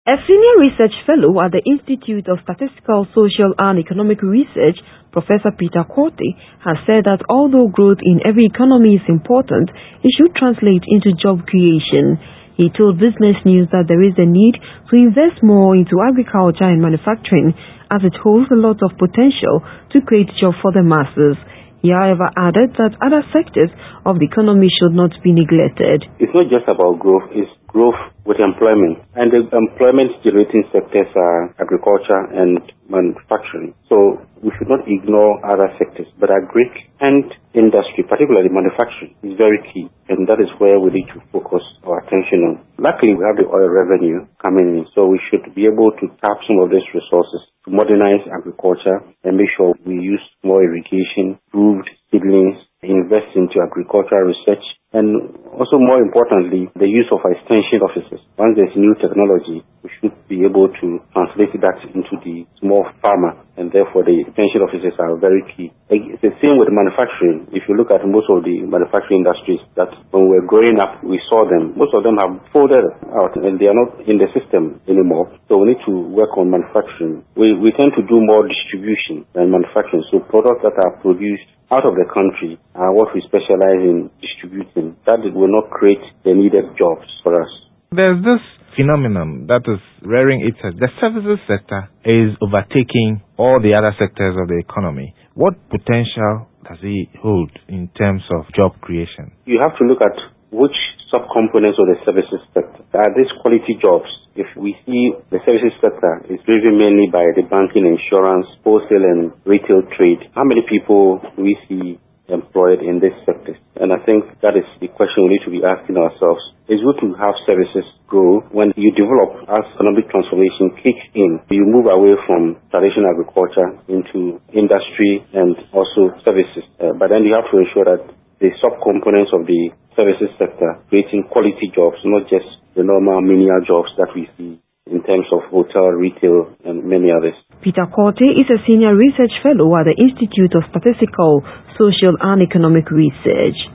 A senior research fellow at the Institute of Statistical, Social and Economic Research, Professor Peter Quartey, has said that although growth in every economy is important, it should translate into job creation. He told Business News that there is a need to invest more into agriculture and manufacturing, as it holds a lot of potential to create jobs for the masses. He, however, added that other sectors of the economy should not be neglected. It's not just about growth, it's growth with employment. And the employment-generating sectors are agriculture and manufacturing. So we should not ignore other sectors, but agri and industry, particularly manufacturing, is very key. And that is where we need to focus our attention on. Luckily, we have the oil revenue coming in, so we should be able to tap some of these resources to modernize agriculture and make sure we use more irrigation, improved seedlings, invest into agricultural research, and also more importantly, the use of extension offices. Once there's new technology, we should be able to translate that into the small farmer, and therefore the extension offices are very key. It's the same with manufacturing. If you look at most of the manufacturing industries that when we were growing up, we saw them. Most of them have folded out and they are not in the system anymore. So we need to work on manufacturing. We tend to do more distribution than manufacturing. So products that are produced out of the country are what we specialize in distributing. That will not create the needed jobs for us. There's this phenomenon that is rearing its head. The services sector is overtaking all the other sectors of the economy. What potential does it hold in terms of job creation? You have to look at which subcomponents of the services sector. Are these quality jobs? If we see the services sector is driven mainly by the banking, insurance, wholesale and retail trade, how many people do we see employed in these sectors? And I think that is the question we need to be asking ourselves. It's good to have services grow. When you develop, as economic transformation kicks in, you move away from traditional agriculture into industry and also services. But then you have to ensure that the subcomponents of the services sector creating quality jobs, not just the normal menial jobs that we see in terms of hotel, retail, and many others. Peter Quartey is a senior research fellow at the Institute of Statistical, Social and Economic Research.